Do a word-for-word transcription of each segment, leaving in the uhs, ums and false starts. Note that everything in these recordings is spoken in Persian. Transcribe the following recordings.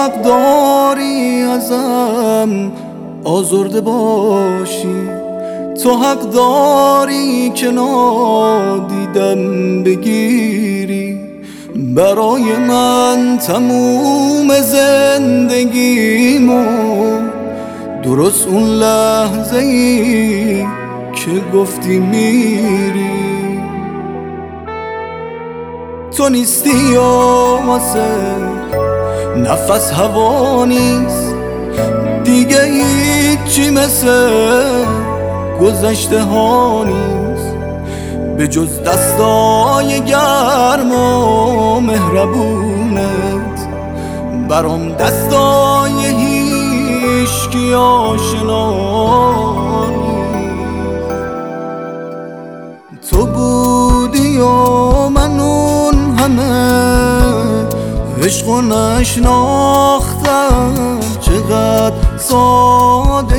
حق داری ازم آزرده باشی، تو حق داری که نادیدم بگیری. برای من تموم زندگیمو درست اون لحظه ای که گفتی میری. تو نیستی و واسه نفس هوا نیست دیگه، هیچی مثل گذشته ها نیست به جز دستای گرم و مهربونت. برام دستای هیچکی آشنا نیست. تو بودی و من اون همه عشق و نشناختم، چقدر ساده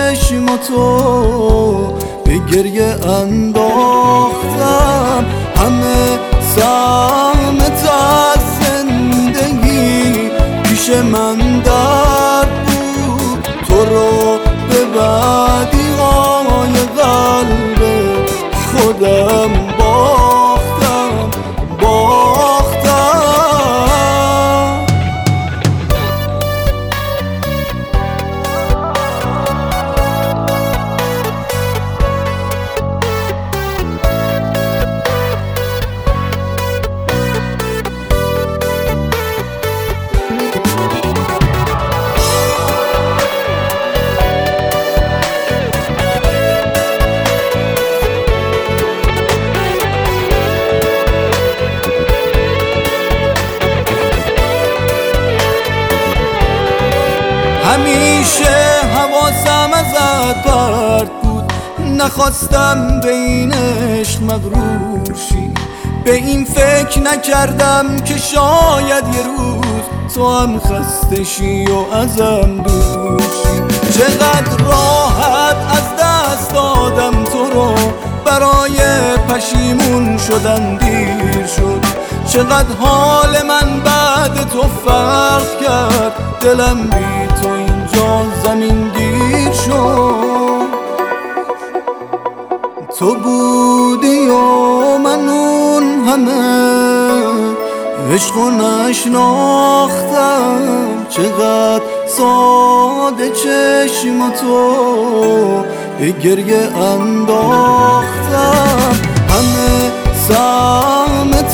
چشماتو به گریه انداختم. همه سهمت از زندگی پیش من درد بود، تو رو به بدی های قلب خودم باختم باختم. همیشه حواسم ازت پرت بود، نخواستم به این عشق مغرور شی. به این فکر نکردم که شاید یه روز تو هم خسته شی و ازم دور شی. چقدر راحت از دست دادم تو رو، برای پشیمون شدن دیر شد. چقدر حال من بعد تو فرق کرد، دلم بی تو اینجا زمین گیر شد. تو بودی و من اون همه عشق و نشناختم، چقدر ساده چشماتو به گریه انداختم. همه سهمت